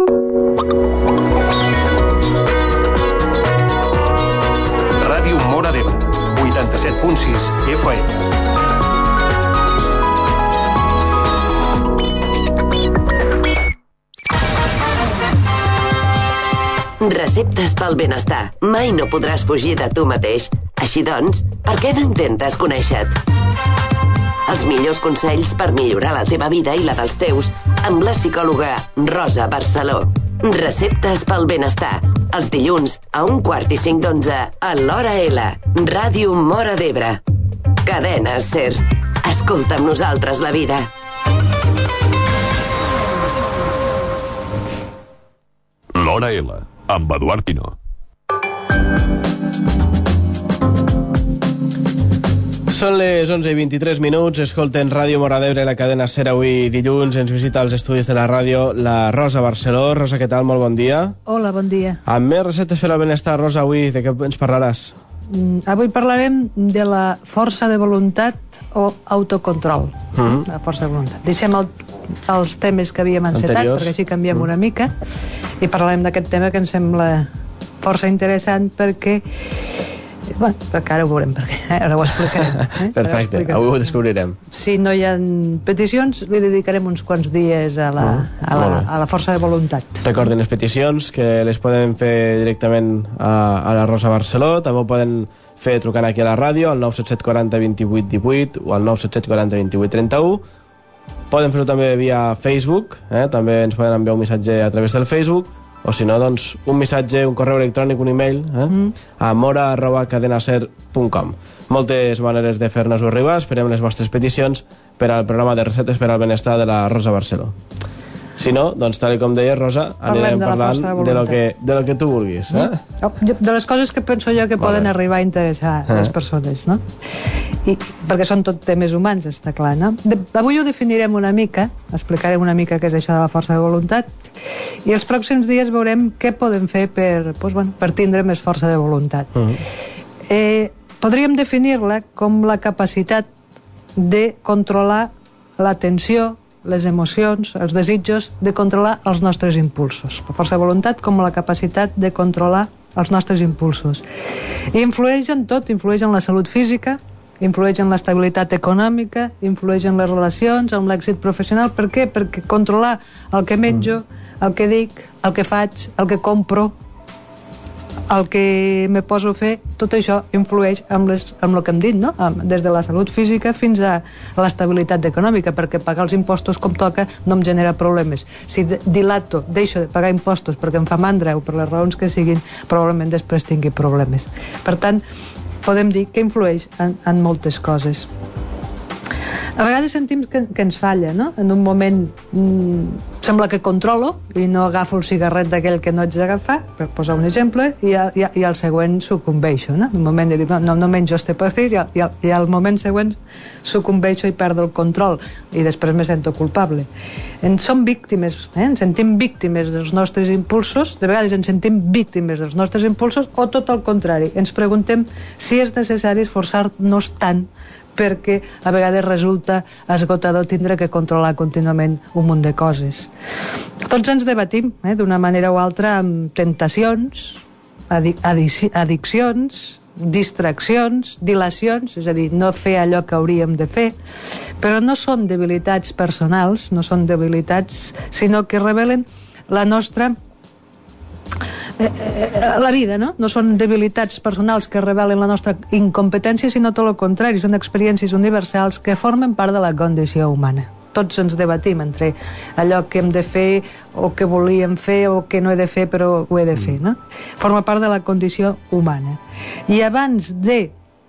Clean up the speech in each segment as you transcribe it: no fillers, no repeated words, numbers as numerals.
Ràdio Móra d'Ebre, 87.6 FM. Receptes pel benestar. Mai no podràs fugir de tu mateix. Així doncs, per què no intentes conèixer-te? Els millors consells per millorar la teva vida i la dels teus amb la psicòloga Rosa Barceló. Receptes pel benestar. Els dilluns a 1:45 a l'Hora L. Ràdio Móra d'Ebre. Cadena SER. Escolta amb nosaltres la vida. L'Hora L, amb Eduard Quino. Són les 11:23, escolten Ràdio Móra d'Ebre, la cadena SER. Avui dilluns ens visita als estudis de la ràdio la Rosa Barceló. Rosa, què tal? Molt bon dia. Hola, bon dia. Amb més receptes per al benestar, Rosa, avui de què ens parlaràs? Avui parlarem de la força de voluntat o autocontrol. La força de voluntat. Deixem els temes que havíem encetat, anteriors, perquè així canviem una mica, i parlarem d'aquest tema que em sembla força interessant perquè... Bueno, perquè ara ho veurem, perquè ara ho explicarem. Perfecte, avui ho descobrirem. Si no hi ha peticions, li dedicarem uns quants dies a la força de voluntat. Recordin les peticions, que les poden fer directament a la Rosa Barceló. També ho poden fer trucant aquí a la ràdio, al 977 40 28 18 o al 977 40 28 31. Poden fer-ho també via Facebook, també ens poden enviar un missatge a través del Facebook, o si no, doncs, un missatge, un correu electrònic, un email, a mora@cadenaser.com. Moltes maneres de fer-nos-ho arribar. Esperem les vostres peticions per al programa de receptes per al benestar de la Rosa Barceló. Si no, doncs, tal com deia Rosa, anirem parlant de lo que tu vulguis. De les coses que penso jo que poden arribar a interessar a les persones, no? Perquè són tot temes humans, està clar, no? Avui ho definirem una mica, explicarem una mica què és això de la força de voluntat, i els pròxims dies veurem què podem fer per tindre més força de voluntat. Podríem definir-la com la capacitat de controlar l'atenció, les emocions, els desitjos, de controlar els nostres impulsos. La força de voluntat com la capacitat de controlar els nostres impulsos. I influeix en tot, influeix en la salut física, influeix en l'estabilitat econòmica, influeix en les relacions, en l'èxit professional. Per què? Perquè controlar el que menjo, el que dic, el que faig, el que compro, el que me poso a fer, tot això influeix amb el que hem dit, no? Des de la salut física fins a l'estabilitat econòmica, perquè pagar els impostos com toca no em genera problemes. Si deixo de pagar impostos perquè em fa mandra o per les raons que siguin, probablement després tingui problemes. Per tant, podem dir que influeix en moltes coses. A vegades sentim que ens falla, no? En un moment sembla que controlo i no agafo el cigarret d'aquell que no haig d'agafar, per posar un exemple, i al següent sucumbeixo, no? En un moment de dir, no menjo este pastís, i al moment següent sucumbeixo i perdo el control, i després me sento culpable. Som víctimes, ens sentim víctimes dels nostres impulsos, de vegades ens sentim víctimes dels nostres impulsos, o tot el contrari, ens preguntem si és necessari esforçar-nos tant perquè a vegades resulta esgotador tindre que controlar contínuament un munt de coses. Tots ens debatim, d'una manera o altra, amb tentacions, addiccions, distraccions, dilacions, és a dir, no fer allò que hauríem de fer, però no són debilitats personals, no són debilitats, sinó que revelen la nostra la vida, no? No són debilitats personals que revelen la nostra incompetència, sinó tot el contrari, són experiències universals que formen part de la condició humana. Tots ens debatim entre allò que hem de fer o que volíem fer o que no he de fer però ho he de fer, no? Forma part de la condició humana. I abans de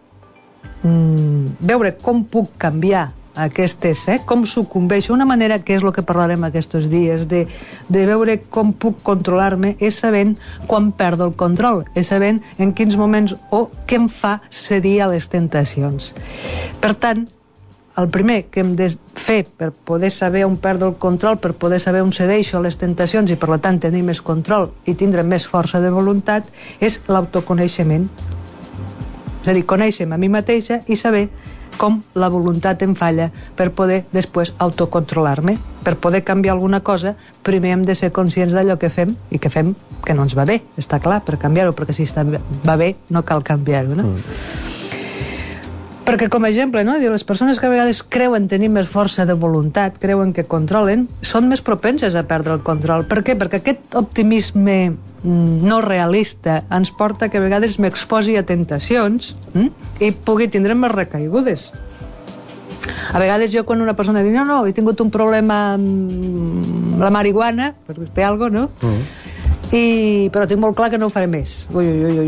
veure com puc canviar aquestes, com sucumbeixo, una manera que és el que parlarem aquests dies, de veure com puc controlar-me, és sabent quan perdo el control, és sabent en quins moments o què em fa cedir a les tentacions. Per tant, el primer que hem de fer per poder saber on perdo el control, per poder saber on cedeixo a les tentacions i per tant tenir més control i tindre més força de voluntat, és l'autoconeixement. És a dir, conèixer-me a mi mateixa i saber com la voluntat em falla per poder després autocontrolar-me. Per poder canviar alguna cosa, primer hem de ser conscients d'allò que fem i que fem que no ens va bé, està clar, per canviar-ho, perquè si va bé no cal canviar-ho, no? Perquè, com a exemple, no? Les persones que a vegades creuen tenir més força de voluntat, creuen que controlen, són més propenses a perdre el control. Per què? Perquè aquest optimisme no realista ens porta que a vegades m'exposi a tentacions i pugui tindre més recaigudes. A vegades jo, quan una persona diu no, he tingut un problema amb la marihuana, per dir alguna cosa, no? Però tinc molt clar que no ho faré més. Ui.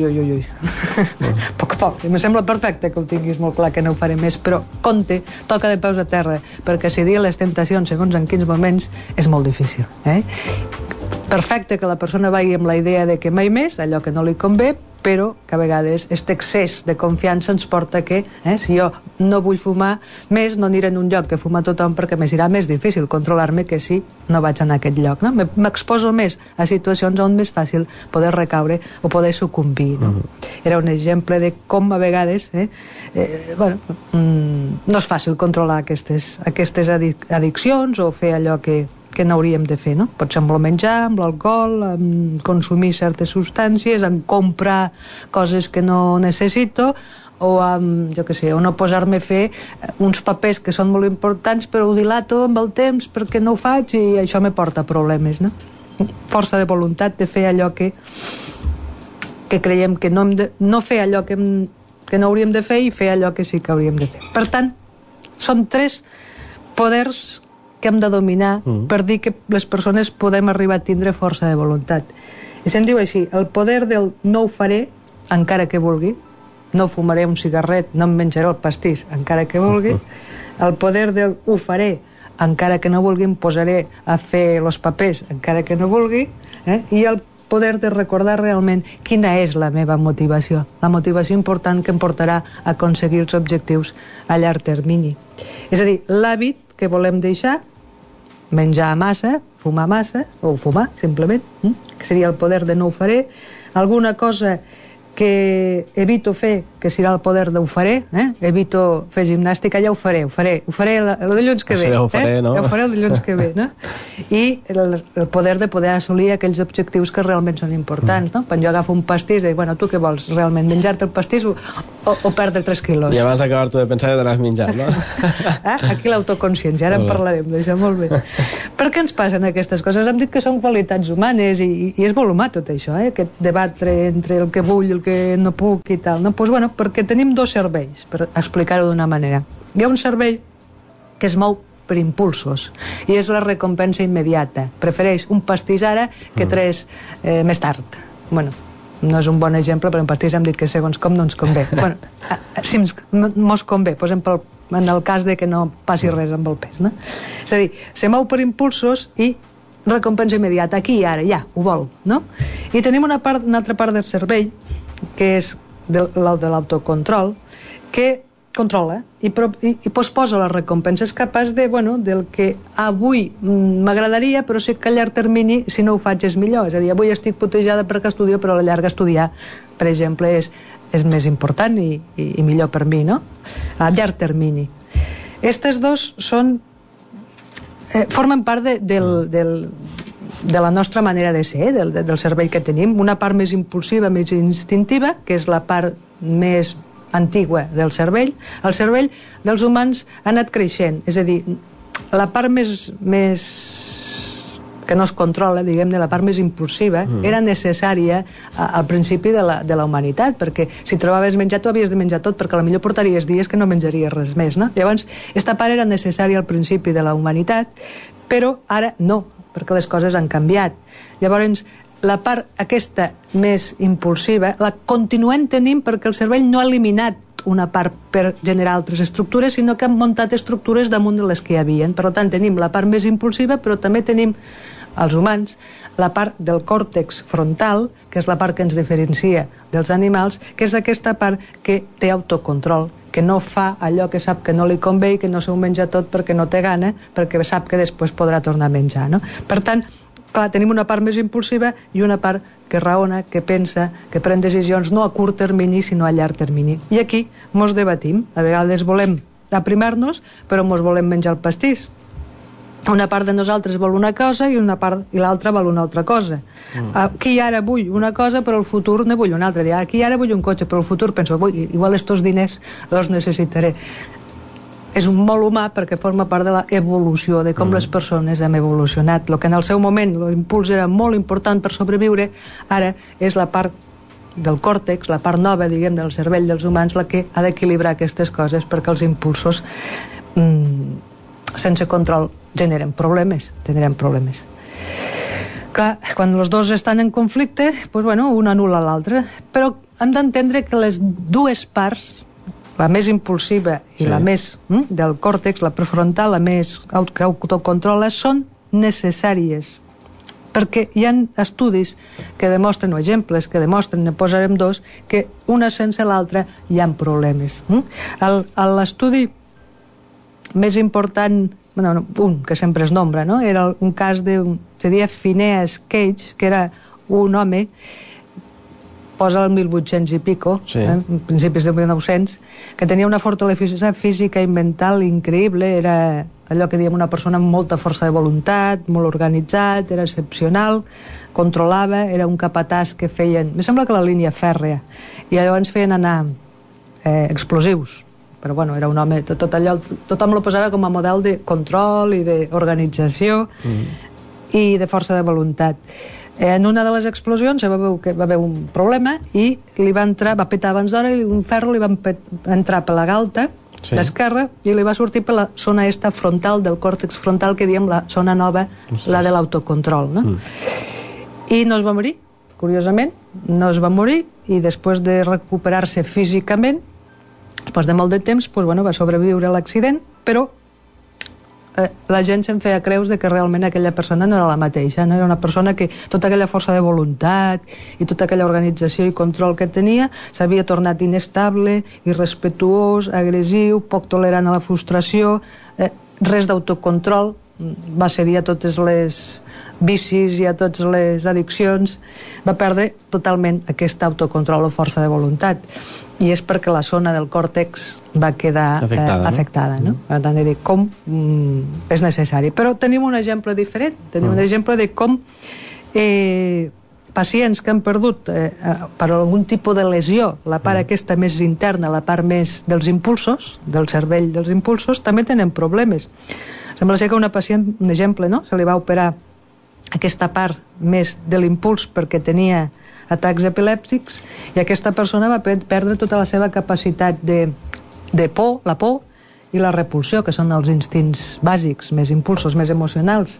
A poc. Em sembla perfecte que ho tinguis molt clar que no ho faré més, però compte, toca de peus a terra, perquè cedir les tentacions segons en quins moments és molt difícil. Perfecte que la persona vagi amb la idea de que mai més, allò que no li convé, però que a vegades aquest excés de confiança ens porta que, si jo no vull fumar més, no aniré en un lloc que fuma tothom perquè me serà més difícil controlar-me que si no vaig en aquest lloc. No? M'exposo més a situacions on és fàcil poder recaure o poder sucumbir. No? Era un exemple de com a vegades no és fàcil controlar aquestes addiccions o fer allò que no hauríem de fer, no? Pot ser amb el menjar, amb l'alcohol, amb consumir certes substàncies, amb comprar coses que no necessito, o amb, jo què sé, o no posar-me a fer uns papers que són molt importants, però ho dilato amb el temps perquè no ho faig i això me porta problemes, no? Força de voluntat de fer allò que creiem que no hem de... No fer allò que no hauríem de fer i fer allò que sí que hauríem de fer. Per tant, són 3 poders que hem de dominar per dir que les persones podem arribar a tindre força de voluntat. I se'n diu així, el poder del no ho faré encara que vulgui, no fumaré un cigarret, no em menjaré el pastís encara que vulgui, el poder del ho faré encara que no vulgui, em posaré a fer els papers encara que no vulgui, i el poder de recordar realment quina és la meva motivació, la motivació important que em portarà a aconseguir els objectius a llarg termini. És a dir, l'hàbit que volem deixar, menjar massa, fumar massa, o fumar, simplement, que seria el poder de no ho faré, alguna cosa que evito fer, que serà el poder de ho faré, evito fer gimnàstica, ja ho faré el dilluns que ve. Ja ho faré, no? Ja ho faré el dilluns que ve, no? I el poder de poder assolir aquells objectius que realment són importants, no? Quan jo agafo un pastís, dic, bueno, tu què vols, realment, menjar-te el pastís o perdre 3 quilos? I abans d'acabar tu de pensar que te l'has menjat, no? Aquí l'autoconsciència, ara en parlarem d'això, molt bé. Per què ens passen aquestes coses? Hem dit que són qualitats humanes i és molt humà tot això, aquest debatre entre el que vull i el que no puc i tal, no? Doncs, bueno, perquè tenim 2 cervells, per explicar-ho d'una manera. Hi ha un cervell que es mou per impulsos i és la recompensa immediata. Prefereix un pastís ara que 3 més tard. Bueno, no és un bon exemple, però en pastís hem dit que segons com no ens convé. Bueno, si mos convé, posem en el cas de que no passi res amb el pes, no? És a dir, se mou per impulsos i recompensa immediata, aquí i ara, ja, ho vol, no? I tenim una altra part del cervell que és el de l'autocontrol, que controla i posposa la recompensa. És capaç de, bueno, del que avui m'agradaria, però sé que a llarg termini, si no ho faig, és millor. És a dir, avui estic putejada perquè estudio, però a la llarga estudiar, per exemple, és més important i millor per mi, no? A llarg termini. Estes 2 formen part de la nostra manera de ser, del cervell que tenim, una part més impulsiva, més instintiva, que és la part més antigua del cervell. El cervell dels humans ha anat creixent, és a dir, la part més que no es controla, diguem-ne, la part més impulsiva, era necessària al principi de la humanitat, perquè si trobaves menjar, tu havies de menjar tot, perquè potser portaries dies que no menjaries res més, no? Llavors, aquesta part era necessària al principi de la humanitat, però ara no, perquè les coses han canviat. Llavors, la part aquesta més impulsiva la continuem tenint perquè el cervell no ha eliminat una part per generar altres estructures, sinó que han muntat estructures damunt de les que hi havia. Per tant, tenim la part més impulsiva, però també tenim, els humans, la part del còrtex frontal, que és la part que ens diferencia dels animals, que és aquesta part que té autocontrol, que no fa allò que sap que no li convé i que no s'ho menja tot perquè no té gana, perquè sap que després podrà tornar a menjar, no? Per tant, clar, tenim una part més impulsiva i una part que raona, que pensa, que pren decisions no a curt termini, sinó a llarg termini. I aquí mos debatim. A vegades volem aprimar-nos, però mos volem menjar el pastís. Una part de nosaltres vol una cosa i l'altra vol una altra cosa. Aquí ara vull una cosa, però el futur ne vull una altra. Aquí ara vull un cotxe, però el futur penso, igual estos diners els necessitaré. És molt humà perquè forma part de l'evolució, de com les persones hem evolucionat. El que en el seu moment l'impuls era molt important per sobreviure, ara és la part del còrtex, la part nova, diguem, del cervell dels humans, la que ha d'equilibrar aquestes coses perquè els impulsos sense control generen problemes. Clar, quan els dos estan en conflicte, un anul·la l'altre, però hem d'entendre que les dues parts, la més impulsiva i la més del còrtex, la prefrontal, la més que autocontrola, són necessàries, perquè hi ha estudis que demostren, o exemples que demostren, ne posarem dos, que una sense l'altra hi ha problemes. L'estudi més important, un que sempre es nombra, no? Era un cas se deia Phineas Cage, que era un home, posa el 1800 i pico, principis del 1900, que tenia una fortalesa física i mental increïble, era allò que diem una persona amb molta força de voluntat, molt organitzat, era excepcional, controlava, era un capatàs que feien, me sembla que la línia fèrrea, i llavors feien anar explosius, però era un home, tothom lo posava com a model de control i d'organització i de força de voluntat. En una de les explosions va haver un problema i li va petar abans d'hora i un ferro li va entrar per la galta d'esquerra i li va sortir per la zona frontal del còrtex frontal, que diem la zona nova, la de l'autocontrol, no? I no es va morir, curiosament, no es va morir, i després de recuperar-se físicament, després de molt de temps, va sobreviure a l'accident, però la gent se'n feia creus de que realment aquella persona no era la mateixa, no? Era una persona que tota aquella força de voluntat i tota aquella organització i control que tenia s'havia tornat inestable, irrespetuós, agressiu, poc tolerant a la frustració, res d'autocontrol, va cedir a totes les vicis i a totes les addiccions, va perdre totalment aquest autocontrol o força de voluntat, i és perquè la zona del còrtex va quedar afectada, no? Per tant, de com és necessari. Però tenim un exemple diferent, tenim un exemple de com pacients que han perdut per algun tipus de lesió la part aquesta més interna, la part més dels impulsos, del cervell dels impulsos, també tenen problemes. Sembla ser que una pacient, un exemple, no? Se li va operar aquesta part més de l'impuls perquè tenia atacs epilèptics, i aquesta persona va perdre tota la seva capacitat de por, la por i la repulsió, que són els instints bàsics, més impulsos, més emocionals.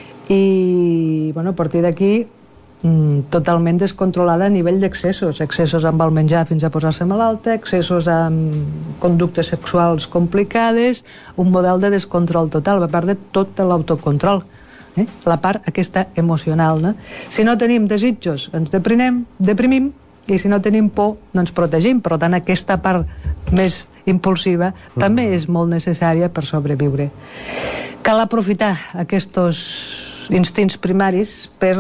I, a partir d'aquí, totalment descontrolada a nivell d'excessos, excessos amb el menjar fins a posar-se malalta, excessos amb conductes sexuals complicades, un model de descontrol total, va perdre tot l'autocontrol, la part aquesta emocional, no? Si no tenim desitjos ens deprimim, i si no tenim por no ens protegim. Per tant, aquesta part més impulsiva també és molt necessària per sobreviure. Cal aprofitar aquests instints primaris per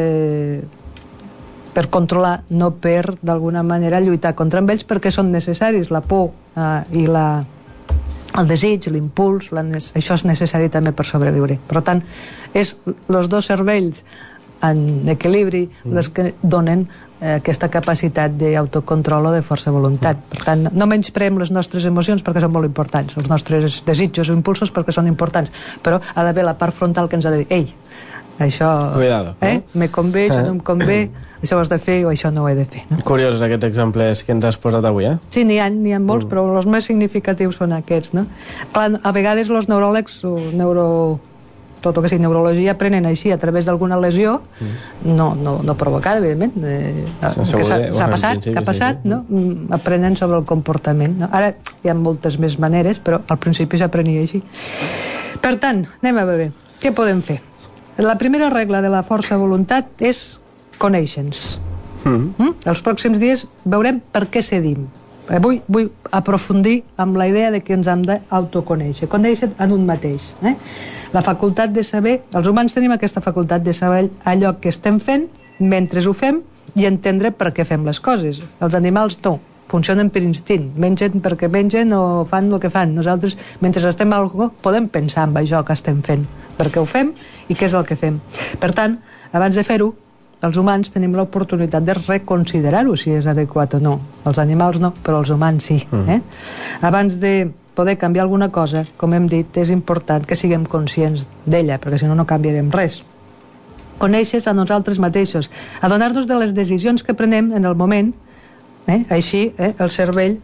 controlar, no per d'alguna manera lluitar contra ells, perquè són necessaris. La por i el desig, l'impuls, això és necessari també per sobreviure. Per tant, és els dos cervells en equilibri els que donen aquesta capacitat d'autocontrol o de força voluntat. Per tant, no menyspreem les nostres emocions perquè són molt importants, els nostres desitjos o impulsos perquè són importants, però ha d'haver la part frontal que ens ha de dir, ei, això me convé, això no em convé, això ho has de fer o això no ho he de fer, no? Curiosos aquests exemples que ens has posat avui, Sí, n'hi ha molts, però els més significatius són aquests, no? Clar, a vegades els neuròlegs tot el que sigui neurologia aprenen així a través d'alguna lesió no provocada, evidentment, que ha passat, no? Aprenen sobre el comportament, no? Ara hi ha moltes més maneres, però al principi s'aprenia així. Per tant, anem a veure què podem fer. La primera regla de la força voluntat és conèixer-nos. Els pròxims dies veurem per què cedim. Avui vull aprofundir amb la idea de que ens hem d'autoconèixer, conèixer en un mateix. La facultat de saber, els humans tenim aquesta facultat de saber allò que estem fent mentre ho fem i entendre per què fem les coses. Els animals no. funcionen per instint, mengen perquè mengen o fan el que fan. Nosaltres, mentre estem a algú, podem pensar en això que estem fent, perquè ho fem i què és el que fem. Per tant, abans de fer-ho, els humans tenim l'oportunitat de reconsiderar-ho, si és adequat o no. Els animals no, però els humans sí. Abans de poder canviar alguna cosa, com hem dit, és important que siguem conscients d'ella, perquè si no, no canviarem res. Conèixer a nosaltres mateixos, adonar-nos de les decisions que prenem en el moment, així el cervell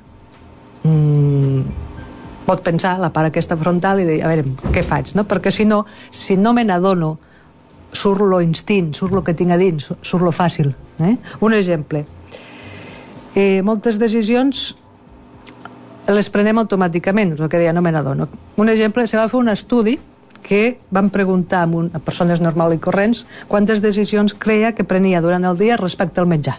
pot pensar la part aquesta frontal i dir, a veure, què faig? No? Perquè si no me n'adono, surt lo instint, surt lo que tinc a dins, surt lo fàcil. Un exemple. Moltes decisions les prenem automàticament, és el que deia, no me n'adono. Un exemple, se va fer un estudi que van preguntar a persones normals i corrents quantes decisions creia que prenia durant el dia respecte al menjar.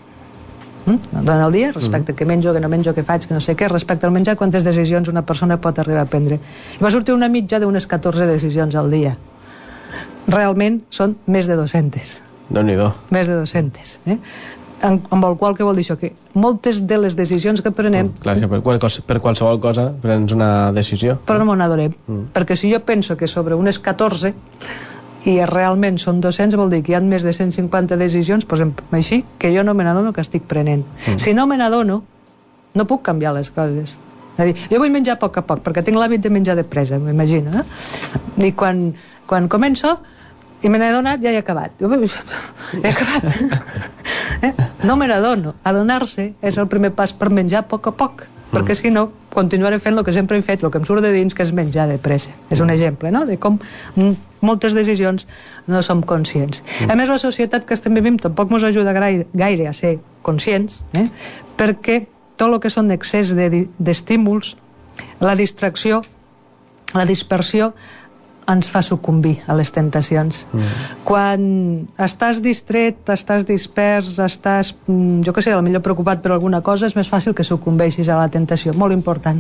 Durant el dia, respecte a què menjo, que no menjo, què faig, que no sé què, respecte al menjar, quantes decisions una persona pot arribar a prendre. I va sortir una mitja d'unes 14 decisions al dia. Realment són més de 200. Déu-n'hi-do. Més de 200. Amb el qual, què vol dir això? Que moltes de les decisions que prenem... Clar, per qualsevol cosa prens una decisió. Però no m'ho n'adonem. Perquè si jo penso que sobre unes 14 i realment són 200, vol dir que hi ha més de 150 decisions, posem així, que jo no me n'adono que estic prenent. Si no me n'adono, no puc canviar les coses. És a dir, jo vull menjar a poc, perquè tinc l'hàbit de menjar de pressa, m'imagino. I quan començo i me n'he adonat, ja he acabat. He acabat. No me n'adono. Adonar-se és el primer pas per menjar a poc, perquè si no, continuaré fent el que sempre he fet, el que em surt de dins, que és menjar de pressa. És un exemple, no?, de com moltes decisions no som conscients. A més, la societat que estem vivint tampoc ens ajuda gaire a ser conscients, perquè tot el que són excés d'estímuls, la distracció, la dispersió, ens fa sucumbir a les tentacions. Quan estàs distret, estàs dispers, estàs, jo què sé, potser preocupat per alguna cosa, és més fàcil que sucumbeixis a la tentació. Molt important.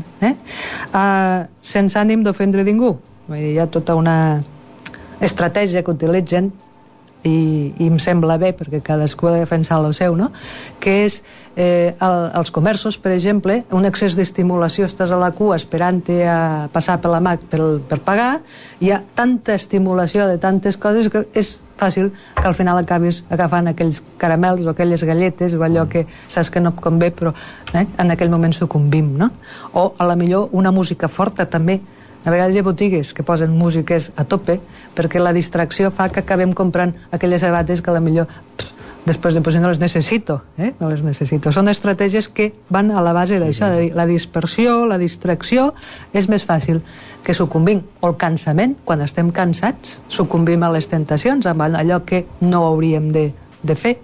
Sense ànim d'ofendre ningú. Hi ha tota una estratègia que utilitzen i em sembla bé, perquè cadascú ha de defensar el seu, no?, que és els comerços, per exemple, un excés d'estimulació, estàs a la cua esperant-te a passar per la Mac per pagar, hi ha tanta estimulació de tantes coses que és fàcil que al final acabis agafant aquells caramels o aquelles galletes o allò que saps que no et convé, però en aquell moment sucumbim, no? O a la millor una música forta també. A vegades hi ha botigues que posen músiques a tope perquè la distracció fa que acabem comprant aquelles sabates que potser després de posar no les necessito, no les necessito. Són estratègies que van a la base d'això, la dispersió, la distracció, és més fàcil que sucumbim. O el cansament, quan estem cansats, sucumbim a les tentacions, amb allò que no hauríem de fer.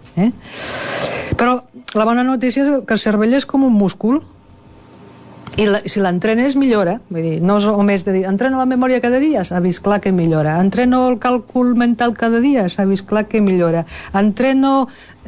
Però la bona notícia és que el cervell és com un múscul, i si l'entrenes millora, vull dir, no és només de dir entreno la memòria cada dia, s'ha vist clar que millora, entreno el càlcul mental cada dia, s'ha vist clar que millora, entreno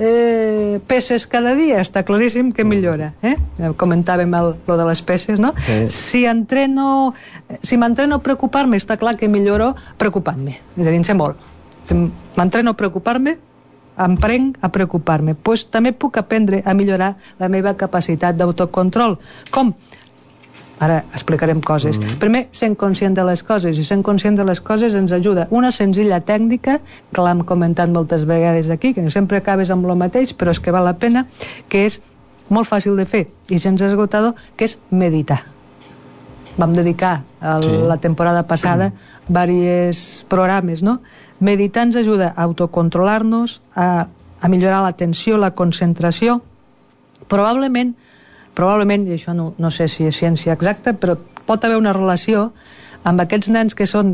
peces cada dia, està claríssim que millora, comentàvem lo de les peces, no? Si m'entreno a preocupar-me, està clar que milloro preocupant-me, és a dir, en sé molt. Si m'entreno a preocupar-me, em prenc a preocupar-me, doncs també puc aprendre a millorar la meva capacitat d'autocontrol. Com? Ara explicarem coses. Primer, sent conscient de les coses, i sent conscient de les coses ens ajuda una senzilla tècnica, que l'hem comentat moltes vegades aquí, que sempre acabes amb el mateix, però és que val la pena, que és molt fàcil de fer i gens esgotador, que és meditar. Vam dedicar la temporada passada diversos programes, no? Meditar ens ajuda a autocontrolar-nos, a millorar l'atenció, la concentració. Probablement, i això no sé si és ciència exacta, però pot haver una relació amb aquests nens que són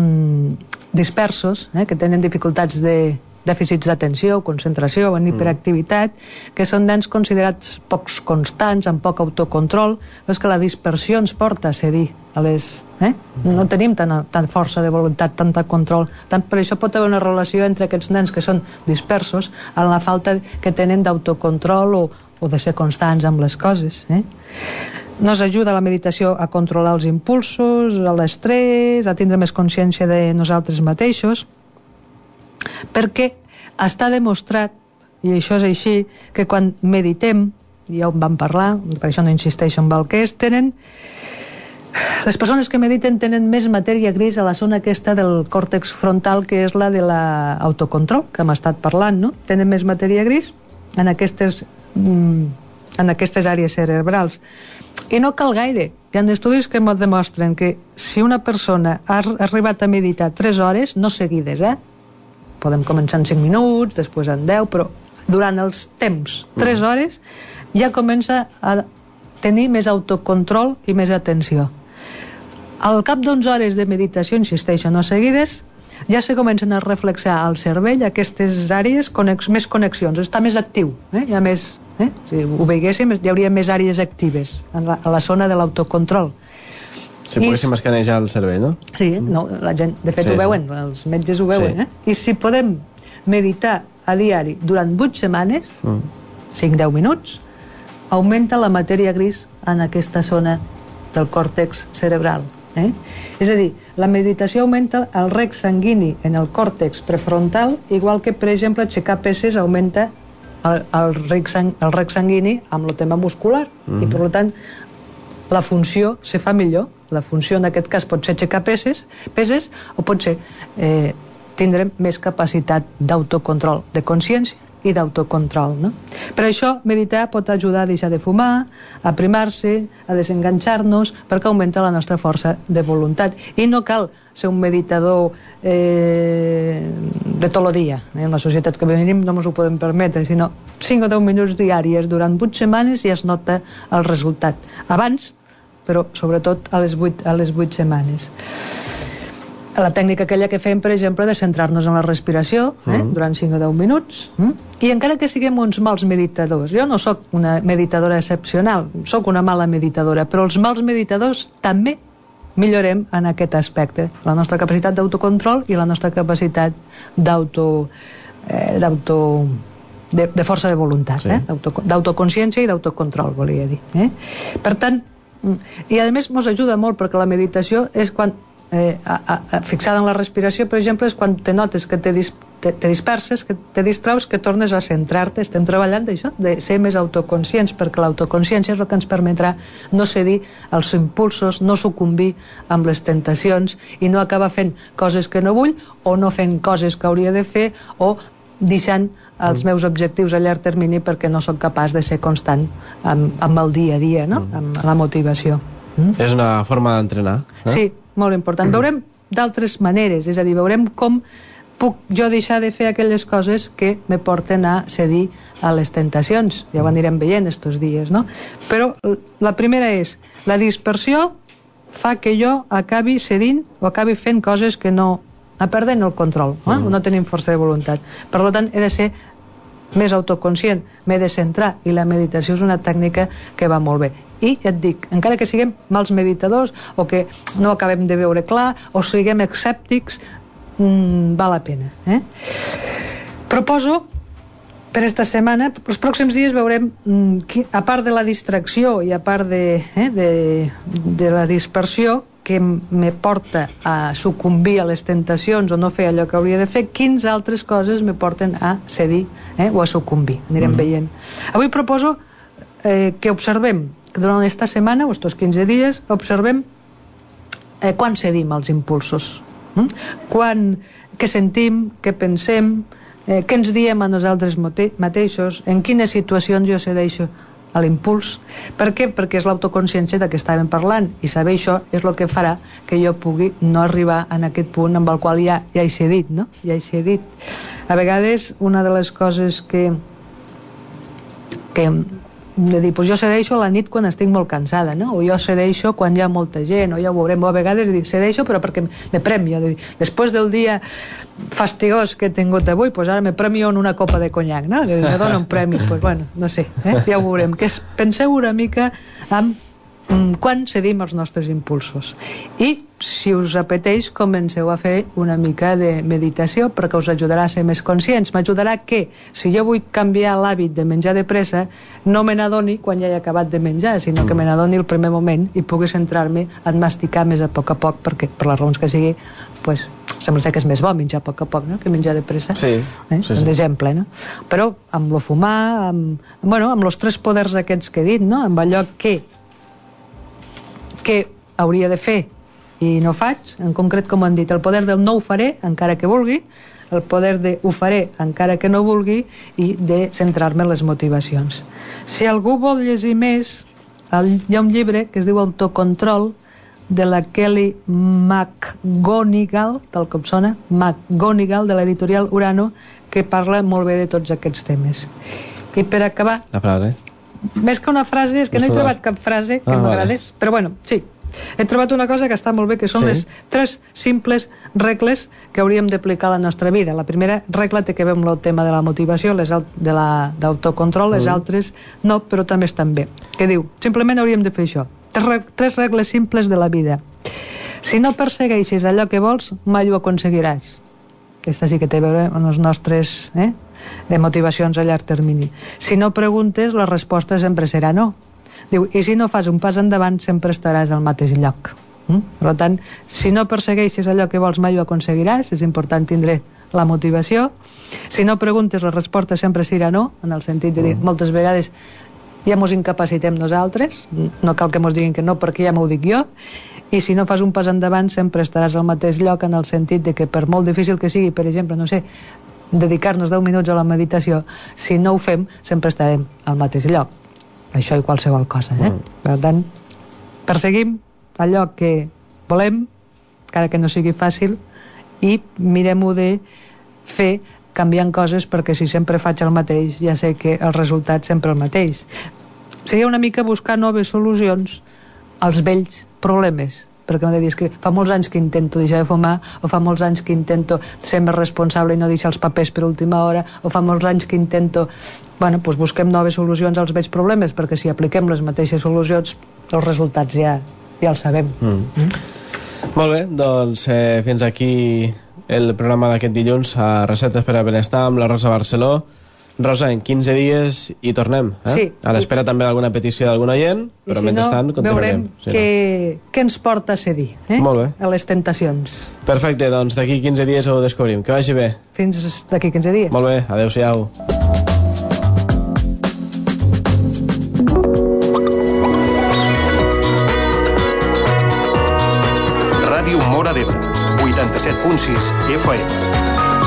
dispersos, que tenen dificultats de dèficits d'atenció, concentració, en hiperactivitat, que són nens considerats pocs constants, amb poc autocontrol. És que la dispersió ens porta a cedir a les... No tenim tanta força de voluntat, tant control. Per això pot haver una relació entre aquests nens que són dispersos en la falta que tenen d'autocontrol o de ser constants amb les coses. Nos ajuda la meditació a controlar els impulsos, l'estrès, a tindre més consciència de nosaltres mateixos, perquè està demostrat, i això és així, que quan meditem ja ho vam parlar, per això no insisteixo en el que és, les persones que mediten tenen més matèria gris a la zona aquesta del còrtex frontal, que és la de l'autocontrol, que hem estat parlant, no? Tenen més matèria gris en aquestes àrees cerebrals. I no cal gaire. Hi ha estudis que ens demostren que si una persona ha arribat a meditar 3 hores, no seguides, podem començar en 5 minuts, després en 10, però durant els temps, 3 hores, ja comença a tenir més autocontrol i més atenció. Al cap d'11 hores de meditació, insisteixo, no seguides, ja se comencen a reflexar al cervell aquestes àrees, més connexions, està més actiu, hi ha més... Si ho veiéssim, hi hauria més àrees actives a la zona de l'autocontrol. Si poguéssim escanejar el cervell, no? Sí, no, la gent, de fet, ho veuen, els metges ho veuen, I si podem meditar a diari durant 8 setmanes, 5-10 minuts, augmenta la matèria gris en aquesta zona del còrtex cerebral. És a dir, la meditació augmenta el reg sanguini en el còrtex prefrontal, igual que, per exemple, aixecar peses augmenta el reg sanguini amb el tema muscular, i per tant la funció se fa millor. La funció en aquest cas pot ser aixecar peses o pot ser tindrem més capacitat d'autocontrol, de consciència i d'autocontrol, no? Per això meditar pot ajudar a deixar de fumar, a primar-se, a desenganxar-nos, perquè augmenta la nostra força de voluntat. I no cal ser un meditador de tot el dia. En la societat que vivim no ens ho podem permetre, sinó 5 o 10 minuts diàries durant 8 setmanes ja es nota el resultat. Abans, però sobretot a les 8 setmanes. La tècnica aquella que fem, per exemple, de centrar-nos en la respiració durant 5 o 10 minuts, i encara que siguem uns mals meditadors, jo no sóc una meditadora excepcional, sóc una mala meditadora, però els mals meditadors també millorem en aquest aspecte, la nostra capacitat d'autocontrol i la nostra capacitat de força de voluntat, d'autoconsciència i d'autocontrol, volia dir. Per tant, i a més ens ajuda molt, perquè la meditació és quan fixada en la respiració, per exemple, és quan te notes que te disperses, que te distraus, que tornes a centrar-te. Estem treballant d'això, de ser més autoconscients, perquè l'autoconsciència és el que ens permetrà no cedir als impulsos, no sucumbir amb les tentacions i no acabar fent coses que no vull o no fent coses que hauria de fer o deixant els meus objectius a llarg termini perquè no sóc capaç de ser constant amb el dia a dia, no? Amb la motivació. És una forma d'entrenar. Sí, molt important. Veurem d'altres maneres, és a dir, veurem com puc jo deixar de fer aquelles coses que me porten a cedir a les tentacions. Ja ho anirem veient estos dies, no? Però la primera és, la dispersió fa que jo acabi cedint o acabi fent coses que no... perdent el control, no tenim força de voluntat. Per tant, he de ser més autoconscient, m'he de centrar, i la meditació és una tècnica que va molt bé. I ja et dic, encara que siguem mals meditadors o que no acabem de veure clar o siguem escèptics, val la pena. Proposo per esta setmana, els pròxims dies veurem, a part de la distracció i a part de la dispersió que me porta a sucumbir a les tentacions o no fer allò que hauria de fer, quines altres coses me porten a cedir o a sucumbir. Anirem veient. Avui proposo que observem, que durant aquesta setmana o estos 15 dies, observem quan cedim als impulsos. Què sentim, què pensem, què ens diem a nosaltres mateixos, en quines situacions jo cedeixo a l'impuls. Per què? Perquè és l'autoconsciència de què estàvem parlant, i saber això és el que farà que jo pugui no arribar en aquest punt amb el qual ja he cedit, no? Ja he cedit. A vegades, una de les coses que de dir, jo cedeixo a la nit quan estic molt cansada, no? O jo cedeixo quan hi ha molta gent, o ja ho veurem, o a vegades dic, cedeixo però perquè me premio, després del dia fastigós que he tingut avui, doncs ara me premio en una copa de conyac, no? Me dono un premi, doncs bueno, no sé, ja ho veurem. Penseu una mica en quan cedim els nostres impulsos. I, si us apeteix, comenceu a fer una mica de meditació perquè us ajudarà a ser més conscients. M'ajudarà que, si jo vull canviar l'hàbit de menjar de pressa, no me n'adoni quan ja he acabat de menjar, sinó que me n'adoni el primer moment i pugui centrar-me en masticar més a poc, perquè, per les raons que sigui, pues, Sembla ser que és més bo menjar a poc, no?, que menjar de pressa. Sí. Un exemple, no? Però amb lo fumar, amb els 3 poders aquests que he dit, no?, amb allò que hauria de fer i no faig, en concret, com han dit, el poder del no ho faré, encara que vulgui, el poder de ho faré, encara que no vulgui, i de centrar-me en les motivacions. Si algú vol llegir més, hi ha un llibre que es diu Autocontrol, de la Kelly McGonigal, tal com sona, McGonigal, de l'editorial Urano, que parla molt bé de tots aquests temes. I per acabar... La frase. Més que una frase, és que no he trobat cap frase que m'agradés, però bueno, sí. He trobat una cosa que està molt bé, que són les 3 simples regles que hauríem d'aplicar a la nostra vida. La primera regla té que veure amb el tema de la motivació, d'autocontrol, les altres no, però també estan bé. Que diu, simplement hauríem de fer això. 3 regles simples de la vida. Si no persegueixes allò que vols, mai ho aconseguiràs. Aquesta sí que té a veure amb les nostres motivacions a llarg termini. Si no preguntes, la resposta sempre serà no. Diu, i si no fas un pas endavant, sempre estaràs al mateix lloc. Per tant, si no persegueixes allò que vols, mai ho aconseguiràs. És important tindre la motivació. Si no preguntes, la resposta sempre serà no, en el sentit de dir, moltes vegades ja mos incapacitem nosaltres, no cal que mos diguin que no perquè ja m'ho dic jo, i si no fas un pas endavant sempre estaràs al mateix lloc, en el sentit de que per molt difícil que sigui, per exemple, no sé, dedicar-nos 10 minuts a la meditació, si no ho fem sempre estarem al mateix lloc. Això i qualsevol cosa, Per tant, perseguim allò que volem, encara que no sigui fàcil, i mirem-ho de fer canviant coses, perquè si sempre faig el mateix ja sé que el resultat sempre el mateix. Seria una mica buscar noves solucions als vells problemes, perquè m'ha de dir, que fa molts anys que intento deixar de fumar, o fa molts anys que intento ser més responsable i no deixar els papers per última hora, o fa molts anys que intento... doncs busquem noves solucions als vells problemes, perquè si apliquem les mateixes solucions els resultats ja els sabem. Molt bé, doncs fins aquí el programa d'aquest dilluns a Receptes per al Benestar amb la Rosa Barceló. Rosa, en 15 dies hi tornem, Sí. A l'espera també d'alguna petició d'algun oient, però mentrestant continuarem. Veurem què ens porta a cedir, Molt bé. a les tentacions. Perfecte, doncs d'aquí 15 dies ho descobrim. Que vagi bé. Fins d'aquí 15 dies. Molt bé, adeu-siau. Ràdio Móra d'Ebre, 87.6 FM.